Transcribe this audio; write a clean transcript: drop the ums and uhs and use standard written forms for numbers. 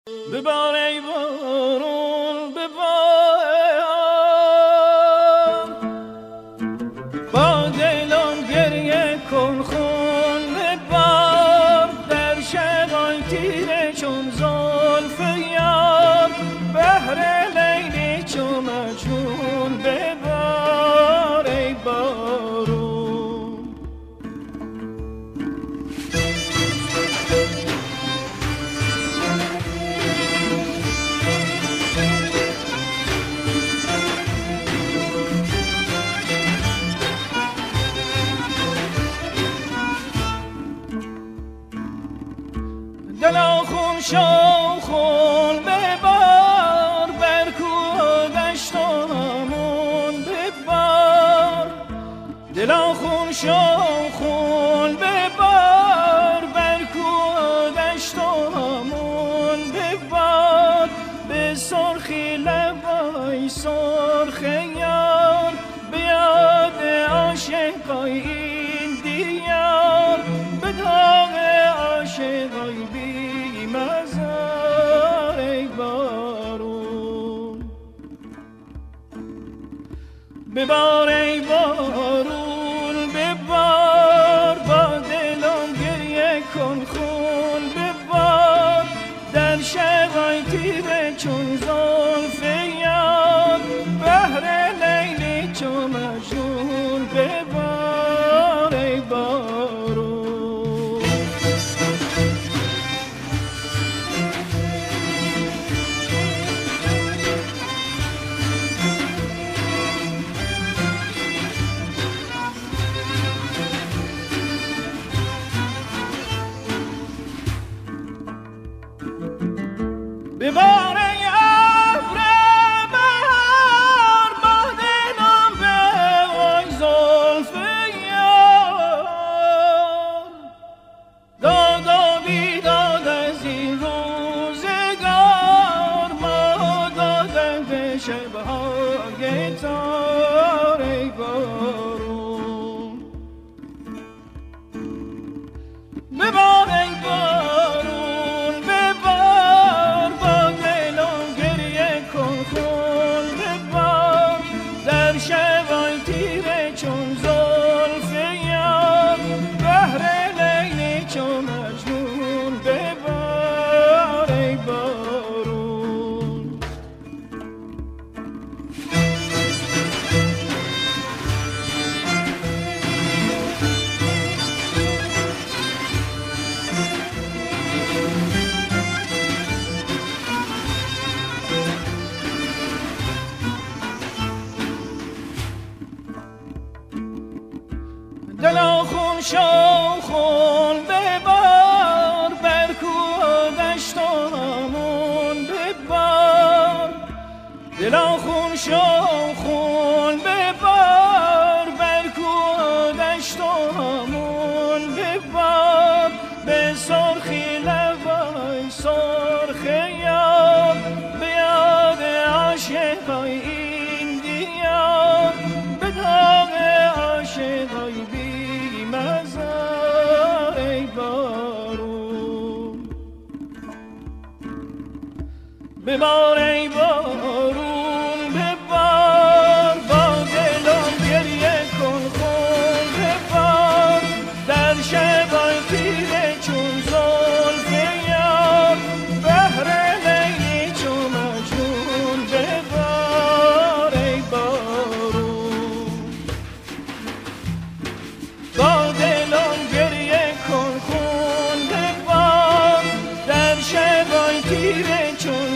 ببار ای بارون ببار، با دلم گریه کن خون ببار، در شبای تیره چون زلف یار، بهر لیلی چون مجنون ببار ای بارون. دلا خون شو خون ببار، بر کوه دشت و همون ببار. دلا خون شو خون ببار، بر کوه دشت و همون ببار. به سرخی لبای سرخ یار، به یاد عاشقای این دیار، به داغ عاشقای بی مزار ای بارون. ببار ای بارون ببار، با دلم گریه کن خون ببار، در شبای تیره چون زلف یار، بهر لیلی چون مجنون ببار ای بارون. ببار ای ابر بهار، با دلم بوای زلف یار، داد و بیداد از این روزگار، ما دادن به شبهای تار ای بارون. ببار ای بارون ببار، با دلم گریه کن خون ببار، در شبای تیره چون زلف یار، بهر لیلی چون مجنون ببار ای بارون. دلا خون شو خون ببار، بر کوه دشت و همون ببار. دلا خون شو خون ببار، بر کوه دشت و همون ببار. به سرخی لبای سرخ یار، به یاد عاشقای این دیار، به داغ عاشقای بی مزار ای بارون. ببار ای بارون ببار، با دلم گریه کن خون ببار، در شبای تیره چون زلف یار، بهر لیلی چون مجنون ببار ای بارون. با دلم گریه کن خون ببار، در شبای تیره چون